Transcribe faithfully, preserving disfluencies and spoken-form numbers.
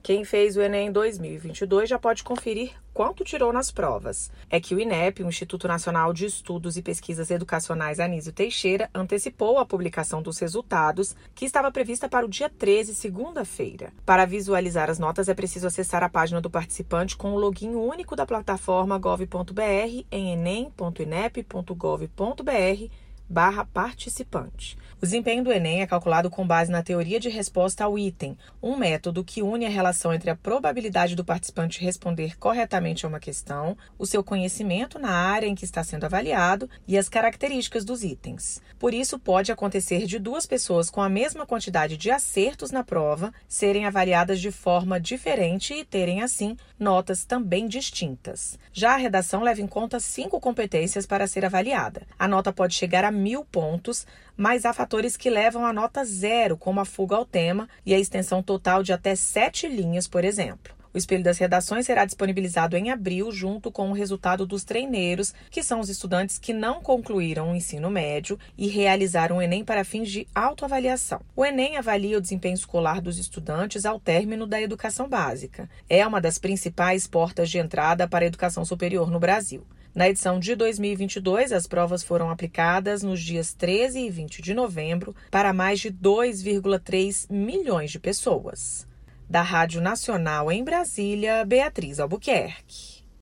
Quem fez o Enem dois mil e vinte e dois já pode conferir quanto tirou nas provas. É que o INEP, o Instituto Nacional de Estudos e Pesquisas Educacionais Anísio Teixeira, antecipou a publicação dos resultados, que estava prevista para o dia treze, segunda-feira. Para visualizar as notas, é preciso acessar a página do participante com o login único da plataforma gov ponto br em enem ponto inep ponto gov ponto br barra participante. O desempenho do Enem é calculado com base na teoria de resposta ao item, um método que une a relação entre a probabilidade do participante responder corretamente a uma questão, o seu conhecimento na área em que está sendo avaliado e as características dos itens. Por isso, pode acontecer de duas pessoas com a mesma quantidade de acertos na prova serem avaliadas de forma diferente e terem, assim, notas também distintas. Já a redação leva em conta cinco competências para ser avaliada. A nota pode chegar a mil pontos, mas há fatores que levam a nota zero, como a fuga ao tema e a extensão total de até sete linhas, por exemplo. O espelho das redações será disponibilizado em abril, junto com o resultado dos treineiros, que são os estudantes que não concluíram o ensino médio e realizaram o Enem para fins de autoavaliação. O Enem avalia o desempenho escolar dos estudantes ao término da educação básica. É uma das principais portas de entrada para a educação superior no Brasil. Na edição de dois mil e vinte e dois, as provas foram aplicadas nos dias treze e vinte de novembro para mais de dois vírgula três milhões de pessoas. Da Rádio Nacional em Brasília, Beatriz Albuquerque.